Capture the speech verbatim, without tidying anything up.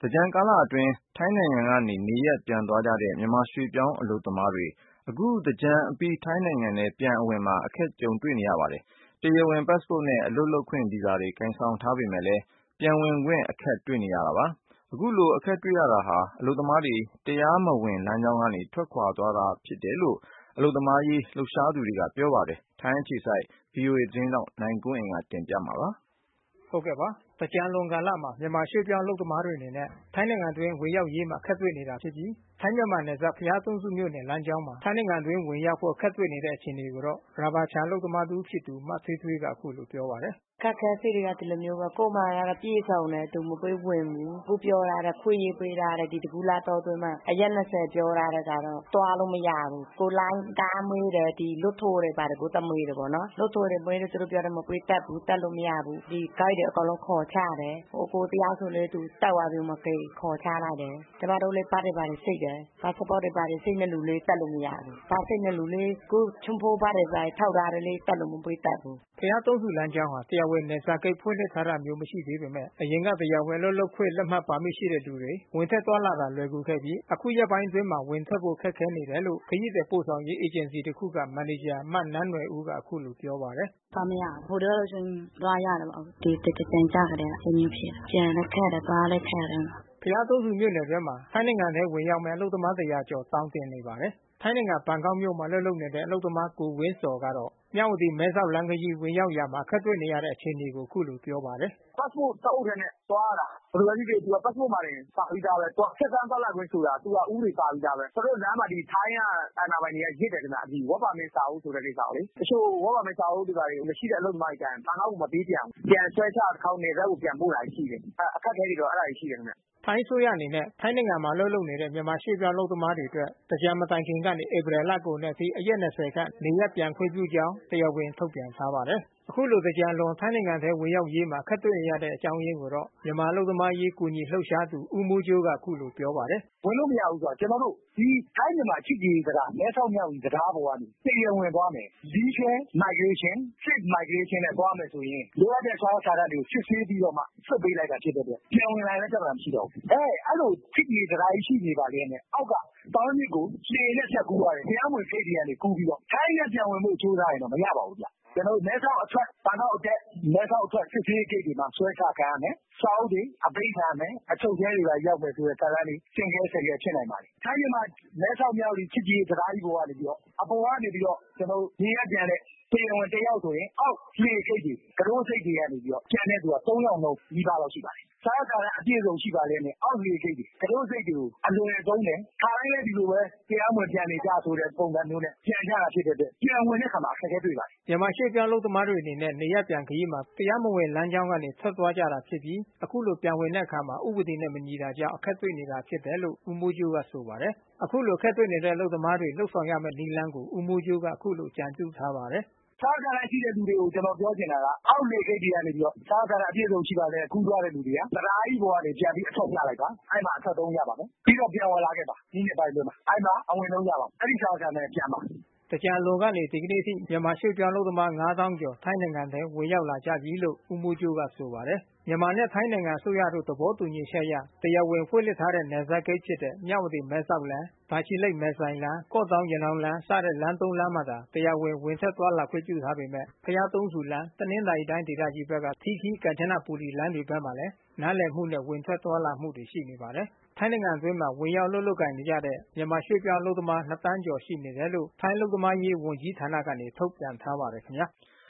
သင်္ကြန်ကာလအတွင်း ထိုင်းနိုင်ငံကနေနေရပ်ပြန်သွားကြတဲ့မြန်မာရွှေ့ပြောင်းအလုပ်သမားတွေအခုသင်္ကြန်အပြီးထိုင်းနိုင်ငံထဲပြန်အဝင်မှာအခက်ကြုံတွေ့နေရပါတယ်။ တရားဝင်ပတ်စပို့နဲ့အလုပ်လုပ်ခွင့်ဗီဇာတွေကိုင်ဆောင်ထားပေမဲ့လည်းပြန်ဝင်ခွင့်အခက်တွေ့နေရတာပါ။ အခုလိုအခက်တွေ့ရတာဟာအလုပ်သမားတွေတရားမဝင်လမ်းကြောင်းကနေထွက်ခွာသွားတာဖြစ်တယ်လို့အလုပ်သမားရေးလှုပ်ရှားသူတွေကပြောပါတယ်။ ထိုင်းအခြေစိုက် ဗွီအိုအေသတင်းထောက်နိုင်ကွန်းအိန်ကနေပြောပြပေးမှာပါ။ ဟုတ်ကဲ့ပါ။ သင်္ကြန်လွန်ကာလမှာမြန်မာရွှေ့ပြောင်းအလုပ်သမားတွေအနေနဲ့ထိုင်းနိုင်ငံအတွင်းဝင်ရောက်ရေးမှာအခက်တွေ့နေတာဖြစ်ပြီးထိုင်းမြန်မာနယ်စပ်ဘုရားသုံးဆူမြို့နယ်လမ်းကြောင်းမှာထိုင်းနိုင်ငံအတွင်းဝင်ရောက်ဖို့အခက်တွေ့နေတဲ့အခြေအနေကိုတော့ရာဘာခြံအလုပ်သမားတဦးဖြစ်သူမထွေးထွေးကအခုလိုပြောပါတယ်။ "အခက်အခဲဖြစ်နေတာဒီလိုမျိုးပဲကိုယ်မှာကတော့ပြည့်စုံတယ်သူမပေးဝင်ဘူးအခုပြောထားတယ်ခွင့်ရေးပေးထားတယ်ဒီတကူလတောအတွင်းမှာအရက်ပြောထားတဲ့ကတော့သွားလို့မရဘူးကိုယ်လိုင်းကားမေးတယ်ဒီလွတ်ထိုးတွေပါတယ်ကိုယ့်သားမေးတယ်ပေါ့နော်လွတ်ထိုးတွေမေးတယ်သူတို့ပြောတယ်မပေးတတ်ဘူးတက်လို့မရဘူးဒီဂိတ်တွေအကုန်လုံးခေါ်ချတယ်ဟိုကိုတယောက်ဆိုလဲသူတက်သွားပြီးမှခေါ်ချလိုက်တယ်ကျမတို့လဲပတ်တွေပါတယ်စစ်တယ်ပတ်စပို့တွေပါတယ်စစ်တဲ့လူလေးတက်လို့မရဘူးပတ်စစ်တဲ့လူလေးကိုချွန်ဖိုးပါတယ်ထောက်ထားတယ်လေတက်လို့မပေးတတ်ဘူးဘုရားသုံးဆူလမ်းကြောင်းဟာတရားဝင်နယ်စပ်ဂိတ်ဖွင့်လှစ်ထားတာမျိုးမရှိသေးပေမဲ့အရင်ကတရားဝင်လုပ်လုပ်ခွင့်လက်မှတ်ပါမရှိတဲ့သူတွေဝင်ထွက်သွားလာတာလွယ်ကူခဲ့ပြီးအခုရက်ပိုင်းအတွင်းမှာဝင်ထွက်ဖို့ခက်ခဲနေတယ်လို့ခရီးသည်ပို့ဆောင်ရေးအေဂျင်စီတခုကမန်နေဂျာမနန်းနွယ်ဦးကအခုလိုပြောပါတယ်။သွားမရဘူးဟိုတလောဆိုရင်သွားရတယ်ပေါ့ဒီသင်္ကြန်ကြာကြတဲ့အဲမျိုးဖြစ်ပြန်လည်းခက်တယ်သွားလည်းခက်တယ်ဘုရားသုံးဆူမြို့နယ်ထဲမှာထိုင်းနိုင်ငံထဲဝင်ရောက်မဲ့အလုပ်သမားတရာကျော်တောင်းတင်နေပါတယ်။ထိုင်းနိုင်ငံဘန်ကောက်မြို့မှာအလုပ်လုပ်နေတဲ့အလုပ်သမားကိုဝင်းစော်ကတော့မြဝတီမဲဆောက်လမ်းခရီးဝင်ရောက်ရာမှာအခက်တွေ့နေရတဲ့အခြေအနေကိုအခုလိုပြောပါတယ်။ "ပတ်စပို့စာအုပ်တွေနဲ့သွားရတာဘယ်လိုပဲဖြစ်ဖြစ်သူကပတ်စပို့မှာတင်ပါပြီးသားပဲသူကဖြတ်သန်းသွားလာခွင့်ဆိုတာသူကဥပဒေပါပြီးသားပဲသူတို့လမ်းမှာဒီထိုင်းကအာဏာပိုင်တွေကရစ်တယ်ခင်ဗျဒီ work permit စာအုပ်ဆိုတဲ့ကိစ္စကိုလေတချို့ work permit စာအုပ်တွေပါမရှိတဲ့အလုပ်သမားတွေကျရင်ဘန်ကောက်ကိုမပေးပြန်ဘူးပြန်ဆွဲချတခေါက်နယ်စပ်ကိုပြန်ပို့တာရှိတယ်အခက်ခဲတွေတော့အဲတာတွေရှိတယ်ခင်ဗျ "ထိုင်းအစိုးရအနေနဲ့ထိုင်းနိုင်ငံမှာအလုပ်လုပ်နေတဲ့မြန်မာရွှေ့ပြောင်းအလုပ်သမားတွေအတွက်သင်္ကြန်မတိုင်ခင်ကနေဧပြီလကုန်အထိအရက် ခန့်နေရပ်ပြန်ခွင့်ပြုကြောင်းတရားဝင်ထုတ်ပြန်ထားပါတယ်။အခုလိုသင်္ကြန်လွန်ထိုင်းနိုင်ငံထဲဝင်ရောက်ရေးမှာအခက်တွေ့နေရတဲ့အကြောင်းရင်းကိုတော့မြန်မာအလုပ်သမားရေးကူညီလှုပ်ရှားသူဦးမိုးကြိုးကအခုလိုပြောပါတယ်။"ဝင်လို့မရဘူးဆိုတာကျွန်တော်တို့ဒီထိုင်းမြန်မာချစ်ကြည်ရေးတံတားမဲဆောက်မြဝတီတံတားပေါ်ကနေတရားဝင်သွားမယ် Legal Migration Safe Migration နဲ့သွားမယ်ဆိုရင်လိုအပ်တဲ့စာရွက်စာတမ်းတွေကိုစစ်ဆေးပြီးတော့မှလွှတ်ပေးလိုက်တာဖြစ်တဲ့အတွက်ပြန်ဝင်လာရင်လည်းပြဿနာမရှိတော့ဘူး။အဲအဲလိုချစ်ကြည်ရေးတံတားကြီးရှိနေပါလျက်နဲ့အောက်ကတောင်မြစ်ကိုလှေနဲ့ဖြတ်ကူးရတယ်တရားမဝင်ဂိတ်တွေကနေကူးပြီးတော့ထိုင်းနဲ့ပြန်ဝင်ဖို့ကြိုးစားရင်တော့မရပါဘူးဗျ။ကျွန်တော်တို့မဲဆောက်အထွက်ဘန်ကောက်အတက်မဲဆောက်အထွက်စစ်ဆေးရေးဂိတ်တွေမှာဆွဲချခံရမယ်စာအုပ်တွေအပိတ်ခံရမယ်အချုပ်ထဲတွေပါရောက်မယ်ဆိုတဲ့ဇာတ်လမ်းတွေဆင့်ကဲဆင့်ကဲဖြစ်နိုင်ပါတယ်။ထိုင်းမြန်မာမဲဆောက်မြဝတီချစ်ကြည်ရေးတံတားကြီးပေါ်ကနေပြီးတော့အပေါ်ကနေပြီးတော့ကျွန်တော်တို့နေရပ်ပြန်တဲ့တရားဝင်တယောက်ဆိုရင်အောက်လှေဂိတ်တွေကတော့စိတ်တွေကနေပြီးတော့ပြန်တဲ့သူကသုံးယောက်နှုန်းနီးပါးလောက်ရှိပါတယ်။စာရွက်စာတမ်းအပြည့်စုံရှိပါလျက်နဲ့အောက်လှေဂိတ်တွေကတော့စိတ်တွေကိုအလွယ်သုံးတယ်ခါတိုင်းလည်းဒီလိုပဲတရားမဝင်ပြန်နေကြဆိုတဲ့ပုံစံမျိုးနဲ့ပြန်ကြတာဖြစ်တဲ့အတွက်ပြန်ဝင်တဲ့အခါမှာအခက်အခဲတွေ့ပါတယ်။မြန်မာရွှေ့ပြောင်းအလုပ်သမားတွေအနေနဲ့နေရပ်ပြန်ခရီးမှာတရားမဝင်လမ်းကြောင်းကနေထွက်သွားကြတာဖြစ်ပြီးအခုလိုပြန်ဝင်တဲ့အခါမှာဥပဒေနဲ့မညီတာကြောင့်အခက်တွေ့နေတာဖြစ်တယ်လို့ဦးမိုးကြိုးကဆိုပါတယ်။အခုလိုအခက်တွေ့နေတဲ့အလုပ်သမားတွေလုပ်ဆောင်ရမယ့်နည်းလမ်းကိုဦးမိုးကြိုးကအခုလိုကြံပြုထားပါတယ်။"စာရွက်စာတမ်းရှိတဲ့လူတွေကိုကျွန်တော်ပြောချင်တာကအောက်လှေဂိတ်တွေကနေပြီးတော့စာရွက်စာတမ်းအပြည့်စုံရှိပါလျက်ကူးသွားတဲ့လူတွေကတံတားကြီးပေါ်ကနေပြန်ပြီးအထွက်ပြလိုက်ပါအဲဒီမှာအထွက်တုံးရပါမယ်ပြီးတော့ပြန်ဝင်လာခဲ့ပါမိနစ်ပိုင်းအတွင်းမှာအဲဒီမှာအဝင်တုံးရပါမယ်အဲဒီစာရွက်စာတမ်းနဲ့ပြန်ပါ။သင်္ကြန်လွန်ကနေဒီကနေ့အထိမြန်မာရွှေ့ပြောင်းအလုပ်သမားငါးသောင်းကျော်ထိုင်းနိုင်ငံထဲဝင်ရောက်လာကြပြီလို့ဦးမိုးကြိုးကဆိုပါတယ်။မြန်မာနဲ့ထိုင်းနိုင်ငံအစိုးရတို့သဘောတူညီချက်အရတရားဝင်ဖွင့်လှစ်ထားတဲ့နယ်စပ်ဂိတ်ဖြစ်တဲ့မြဝတီမဲဆောက်လမ်းတာချီလိတ်မဲဆိုင်လမ်းကော့သောင်းရနောင်းလမ်းစတဲ့လမ်းသုံးလမ်းမှာသာတရားဝင်ဝင်ထွက်သွားလာခွင့်ပြုထားပေမဲ့ဘုရားသုံးဆူလမ်းတနင်္သာရီတိုင်းဒေသကြီးဘက်ကထီးခီးကမ်ချနဘူရီလမ်းတွေဘက်မှာလဲနားလည်မှုနဲ့ဝင်ထွက်သွားလာမှုတွေရှိနေပါတယ်။ထိုင်းနိုင်ငံအတွင်းမှာဝင်ရောက်လုပ်လုပ်ကိုင်နေကြတဲ့မြန်မာရွှေ့ပြောင်းအလုပ်သမားနှစ်သန်းကျော်ရှိနေတယ်လို့ထိုင်းအလုပ်သမားရေးဝန်ကြီးဌာနကနေထုတ်ပြန်ထားပါတယ်ခင်ဗျာ။